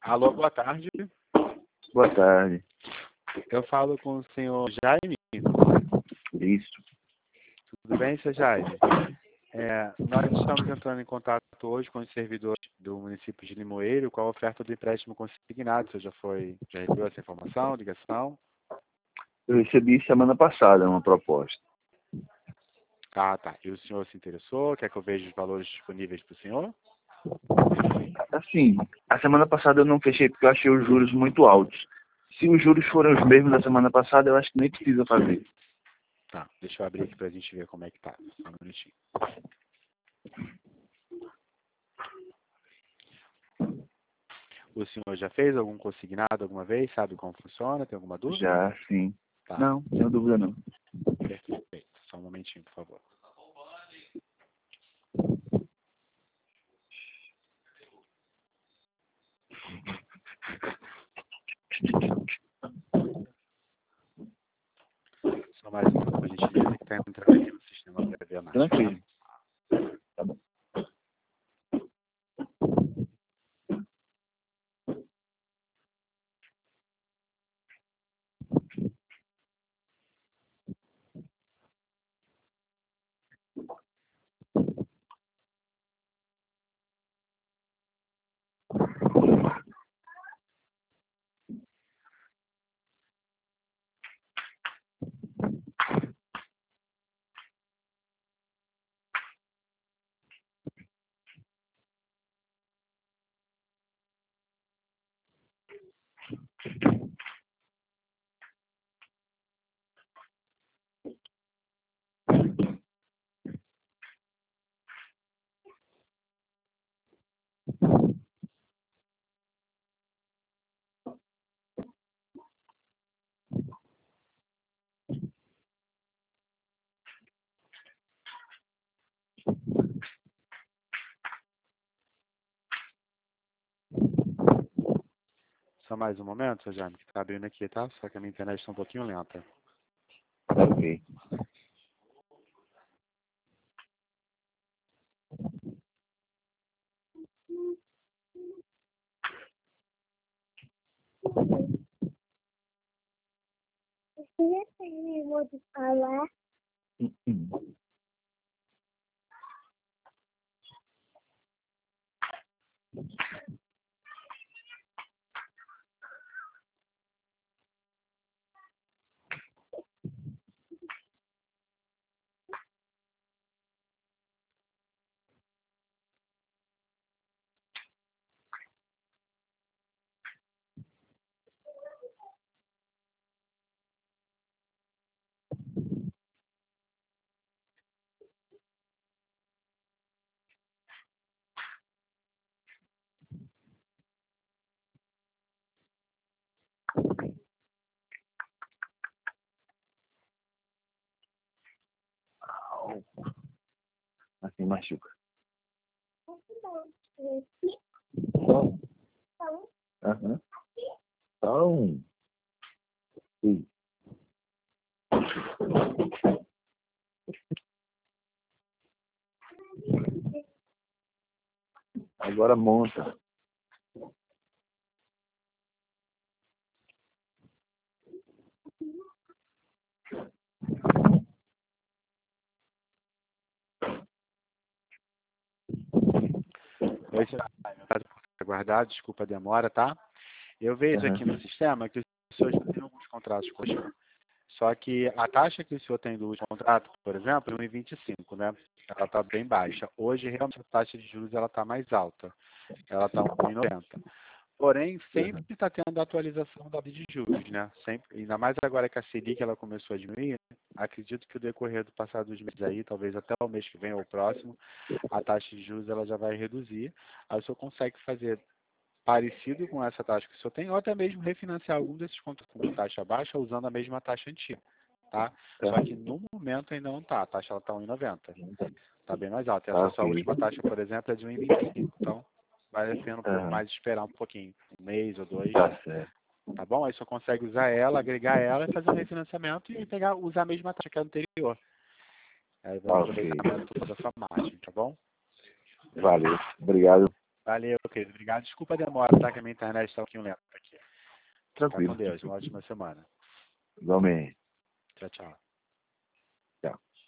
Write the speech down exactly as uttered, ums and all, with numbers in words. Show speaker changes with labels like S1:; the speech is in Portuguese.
S1: Alô, boa tarde.
S2: Boa tarde.
S1: Eu falo com o senhor Jaime.
S2: Isso.
S1: Tudo bem, senhor Jaime? É, nós estamos entrando em contato hoje com os servidores do município de Limoeiro com a oferta do empréstimo consignado. Você já foi, já recebeu essa informação, ligação?
S2: Eu recebi semana passada uma proposta.
S1: Ah, tá. E o senhor se interessou? Quer que eu veja os valores disponíveis para o senhor?
S2: Assim, a semana passada eu não fechei porque eu achei os juros muito altos. Se os juros forem os mesmos da semana passada, eu acho que nem precisa fazer.
S1: Tá, deixa eu abrir aqui para a gente ver como é que tá. Só um minutinho. O senhor já fez algum consignado alguma vez? Sabe como funciona? Tem alguma dúvida?
S2: Já, sim.
S1: Tá.
S2: Não, não tenho dúvida não.
S1: Perfeito. Só um momentinho, por favor. Só mais uma, por gentileza, que está entrando aqui no sistema para ver mais.
S2: Tranquilo. Tá bom.
S1: Só mais um momento, senhor Jaime, que está abrindo aqui, tá? Só que a minha internet está um pouquinho lenta.
S2: Tá ok.
S3: Você tem de falar?
S2: Hum, hum. Au. Assim machuca. Só. Aham. Só um. Sim. Agora monta.
S1: Oi, senhor Jaime, obrigado por ter aguardado, desculpa a demora, tá? Eu vejo
S2: Aham.
S1: aqui no sistema que o senhor já tem alguns contratos com o senhor. Só que a taxa que o senhor tem do último contrato, por exemplo, é um vírgula vinte e cinco, né? Ela está bem baixa. Hoje, realmente, a taxa de juros ela está mais alta. Ela está um vírgula noventa. Porém, sempre está tendo atualização da taxa de juros, né? Sempre, ainda mais agora que a Selic ela começou a diminuir, acredito que o decorrer do passado dos meses aí, talvez até o mês que vem ou o próximo, a taxa de juros ela já vai reduzir. Aí o senhor consegue fazer parecido com essa taxa que o senhor tem, ou até mesmo refinanciar algum desses contratos com taxa baixa usando a mesma taxa antiga, tá?
S2: Tá.
S1: Só que no momento ainda não está, a taxa está um vírgula noventa, está bem mais alta. E
S2: Tá
S1: essa sua
S2: ok.
S1: última taxa, por exemplo, é de um vírgula vinte e cinco, então vale a pena um pouco
S2: Aham.
S1: mais esperar um pouquinho, um mês ou dois,
S2: Tá certo.
S1: tá bom? Aí o senhor consegue usar ela, agregar ela e fazer um refinanciamento e pegar, usar a mesma taxa que a anterior. Aí vai
S2: Tá ok.
S1: aproveitar toda a sua margem, tá bom?
S2: Valeu. Obrigado.
S1: Valeu. querido. Obrigado. Desculpa a demora, tá? Que a minha internet está um pouquinho lenta aqui. Fica
S2: Tranquilo.
S1: com Deus. Uma ótima semana.
S2: Igualmente.
S1: Tchau, tchau.